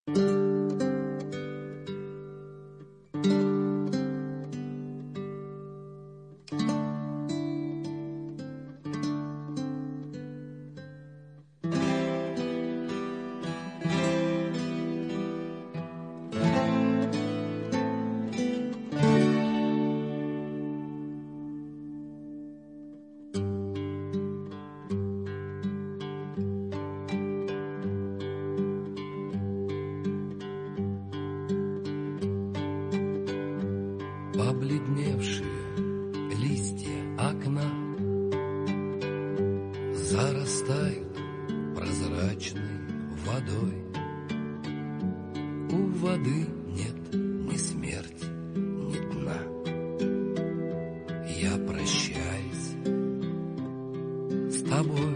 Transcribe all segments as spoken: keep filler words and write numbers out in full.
Побледневшие листья окна зарастают прозрачной водой. У воды нет ни смерти, ни дна. Я прощаюсь с тобой.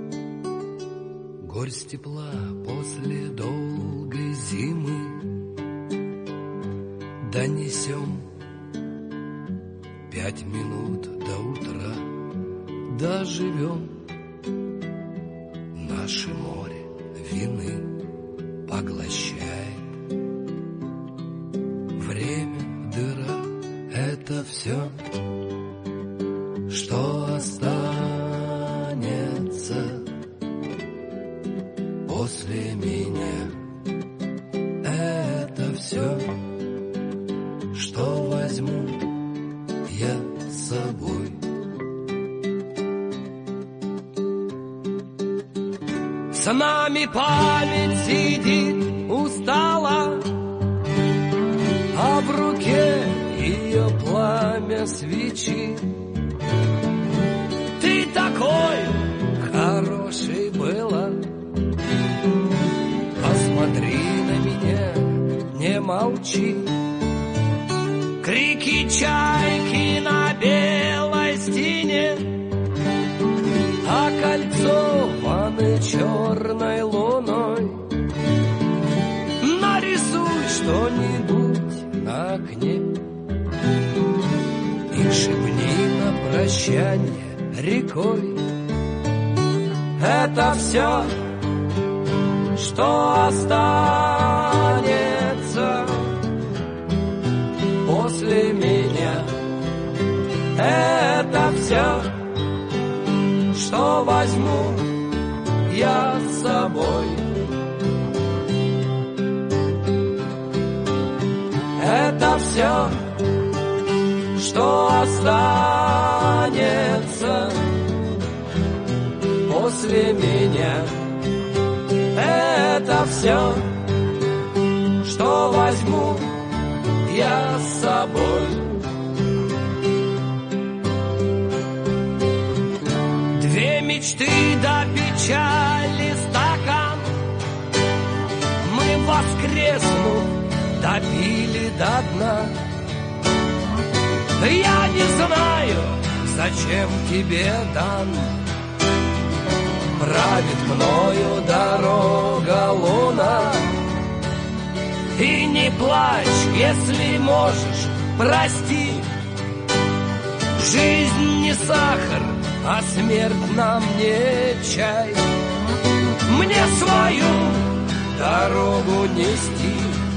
Горсть тепла после долгой зимы. Донесем пять минут до утра, доживем. Наше море вины поглощает. Время, дыра — это все, что останется после меня. Это все, что возьму я с собой. С нами память сидит устала, а в руке ее пламя свечи. Ты такой хороший была, посмотри на меня, не молчи. Крики чайки на белой стене, окольцованы черной луной. Нарисуй что-нибудь на окне и шепни на прощанье рекой. Это все, что останется после меня. Это все, что возьму я с собой. Это все, что останется после меня. Это все, что возьму я с собой. Две мечты до печали стакан мы, воскреснув, допили до дна. Я не знаю, зачем тебе дан. Правит мною дорога луна. И не плачь, если можешь, прости. Жизнь не сахар, а смерть нам не чай. Мне свою дорогу нести.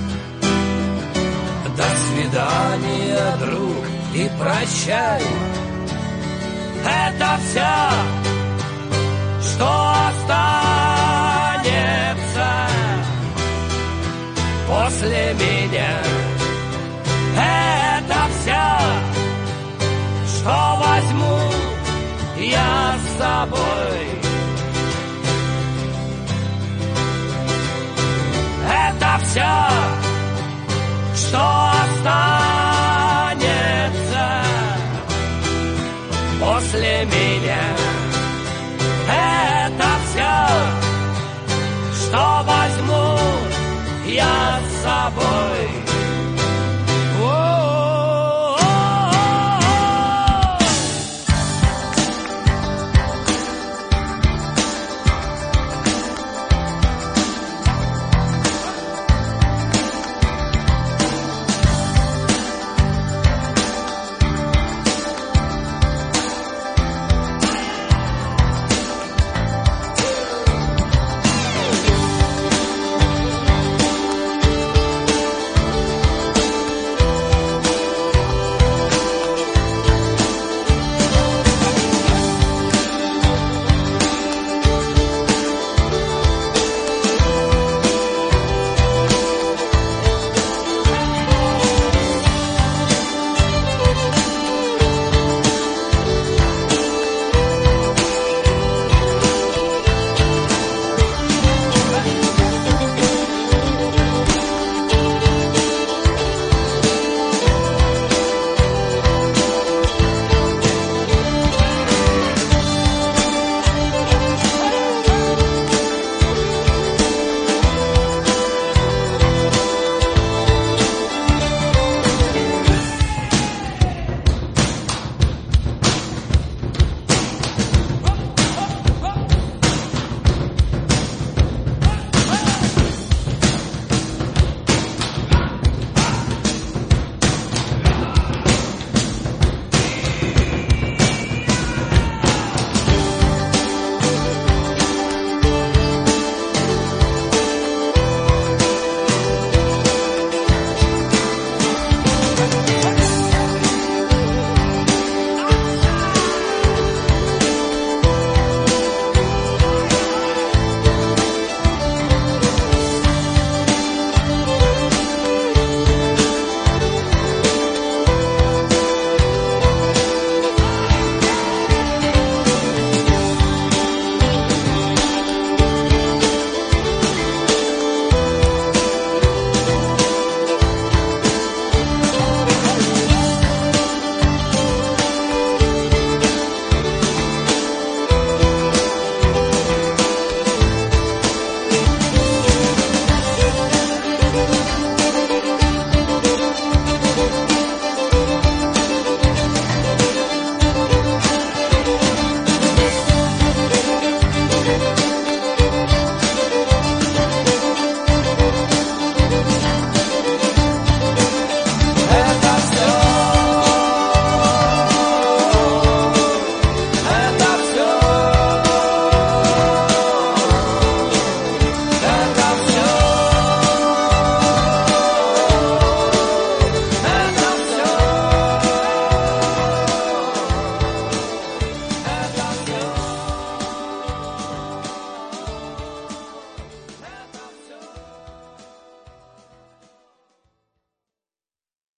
До свидания, друг, и прощай. Это все, что останется после меня. Это все, что возьму я с собой. Это все, что останется после меня. Это все, что возьму я с собой.